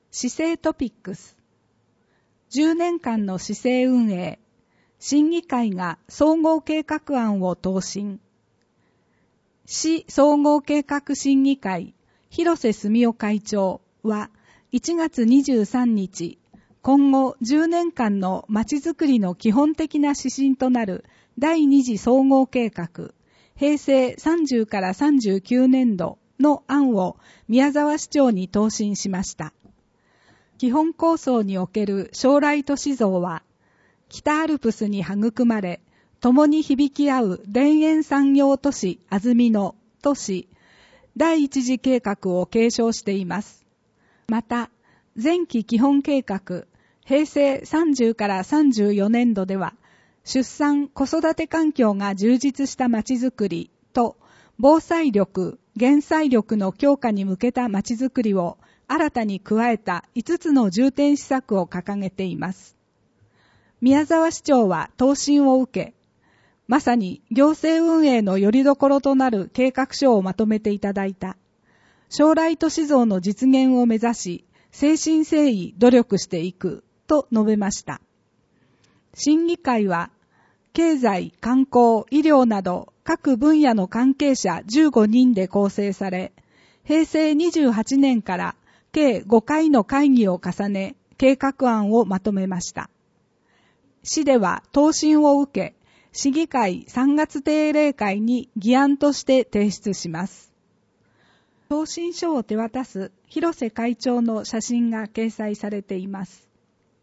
市政トピックス。10年間の市政運営。審議会が総合計画案を答申。市総合計画審議会、広瀬澄夫会長は1月23日、今後10年間のまちづくりの基本的な指針となる第2次総合計画、平成30から39年度の案を宮沢市長に答申しました。基本構想における将来都市像は、北アルプスに育まれ、共に響き合う田園産業都市安曇野とし、第一次計画を継承しています。また、前期基本計画、平成30から34年度では、出産・子育て環境が充実したまちづくりと、防災力・減災力の強化に向けたまちづくりを新たに加えた5つの重点施策を掲げています。宮沢市長は答申を受け、まさに行政運営の拠り所となる計画書をまとめていただいた。将来都市像の実現を目指し、誠心誠意努力していくと述べました。審議会は、経済、観光、医療など各分野の関係者15人で構成され、平成28年から計5回の会議を重ね、計画案をまとめました。市では答申を受け、市議会3月定例会に議案として提出します。答申書を手渡す広瀬会長の写真が掲載されています。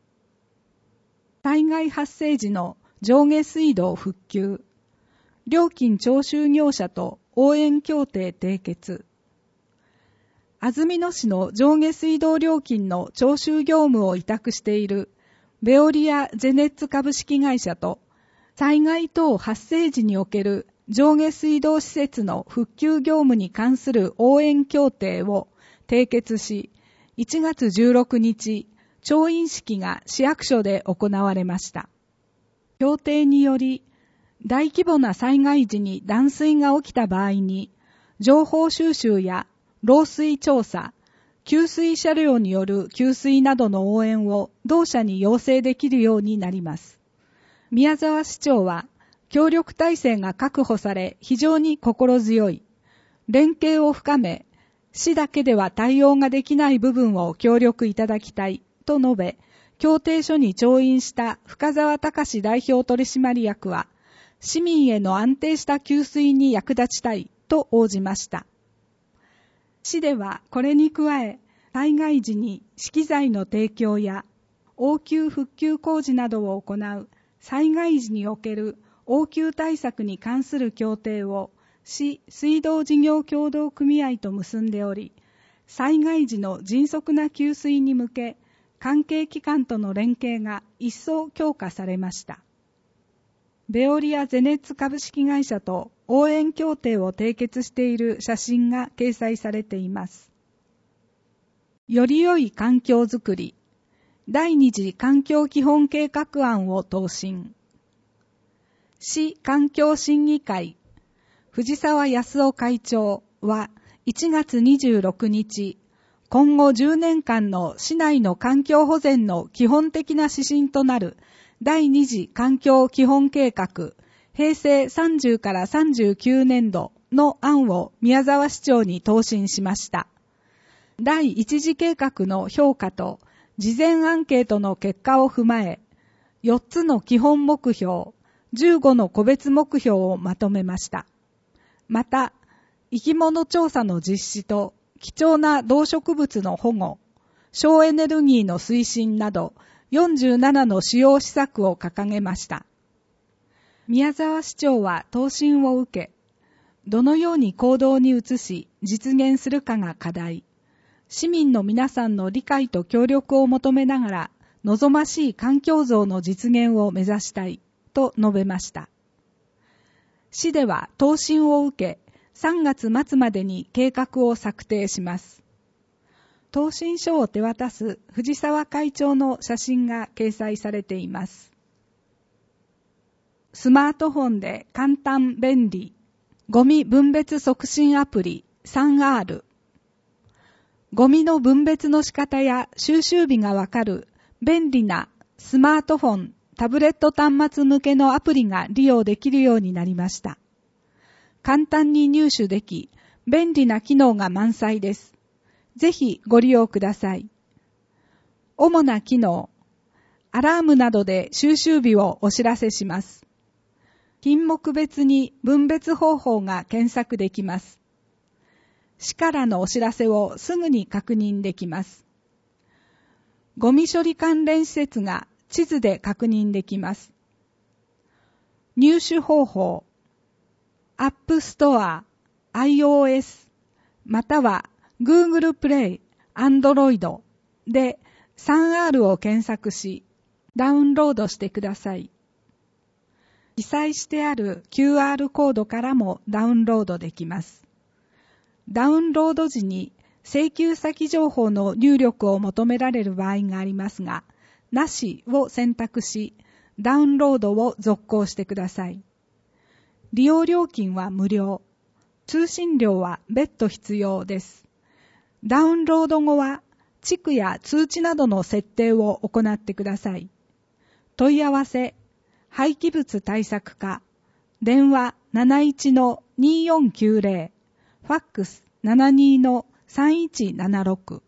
災害発生時の上下水道復旧、料金徴収業者と応援協定締結、安曇野市の上下水道料金の徴収業務を委託しているベオリア・ゼネッツ株式会社と災害等発生時における上下水道施設の復旧業務に関する応援協定を締結し、1月16日、調印式が市役所で行われました。協定により、大規模な災害時に断水が起きた場合に、情報収集や漏水調査、給水車両による給水などの応援を同社に要請できるようになります。宮沢市長は、協力体制が確保され非常に心強い。連携を深め、市だけでは対応ができない部分を協力いただきたいと述べ、協定書に調印した深澤隆代表取締役は、市民への安定した給水に役立ちたいと応じました。市ではこれに加え、災害時に資機材の提供や応急復旧工事などを行う災害時における応急対策に関する協定を市水道事業協同組合と結んでおり、災害時の迅速な給水に向け、関係機関との連携が一層強化されました。ベオリア・ゼネッツ株式会社と応援協定を締結している写真が掲載されています。より良い環境づくり、第2次環境基本計画案を答申。市環境審議会、藤沢康夫会長は1月26日、今後10年間の市内の環境保全の基本的な指針となる第2次環境基本計画、平成30から39年度の案を宮沢市長に答申しました。第1次計画の評価と事前アンケートの結果を踏まえ、4つの基本目標、15の個別目標をまとめました。また、生き物調査の実施と貴重な動植物の保護、省エネルギーの推進など47の主要施策を掲げました。宮沢市長は答申を受け、どのように行動に移し実現するかが課題、市民の皆さんの理解と協力を求めながら望ましい環境像の実現を目指したいと述べました。市では答申を受け、3月末までに計画を策定します。答申書を手渡す藤沢会長の写真が掲載されています。スマートフォンで簡単便利、ゴミ分別促進アプリ 3R。 ゴミの分別の仕方や収集日がわかる便利なスマートフォン、タブレット端末向けのアプリが利用できるようになりました。簡単に入手でき、便利な機能が満載です。ぜひご利用ください。主な機能、アラームなどで収集日をお知らせします。品目別に分別方法が検索できます。市からのお知らせをすぐに確認できます。ゴミ処理関連施設が地図で確認できます。入手方法、App Store、iOS、または Google Play、Android で 3R を検索し、ダウンロードしてください。記載してある QR コードからもダウンロードできます。ダウンロード時に請求先情報の入力を求められる場合がありますが、なしを選択し、ダウンロードを続行してください。利用料金は無料。通信料は別途必要です。ダウンロード後は、地区や通知などの設定を行ってください。問い合わせ、廃棄物対策課、電話 71-2490、ファックス 72-3176。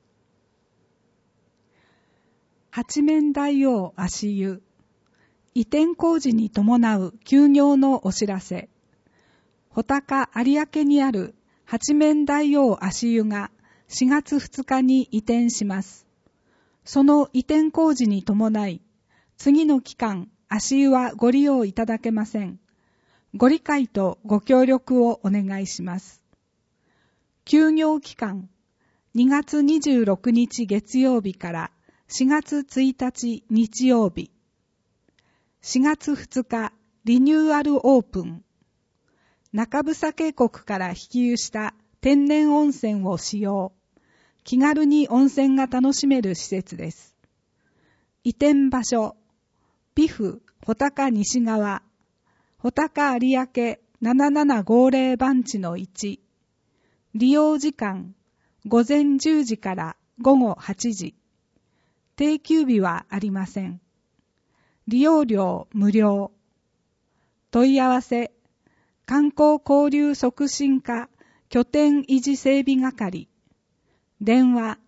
八面大王足湯、移転工事に伴う休業のお知らせ。穂高有明にある八面大王足湯が4月2日に移転します。その移転工事に伴い、次の期間、足湯はご利用いただけません。ご理解とご協力をお願いします。休業期間、2月26日月曜日から4月1日日曜日。4月2日、リニューアルオープン。中房渓谷から引き湯した天然温泉を使用。気軽に温泉が楽しめる施設です。移転場所、美府穂高西側、穂高有明7750番地の1。利用時間、午前10時から午後8時。定休日はありません。利用料無料。問い合わせ、観光交流促進課拠点維持整備係。電話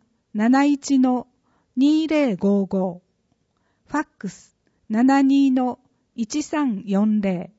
71-2055。ファックス 72-1340。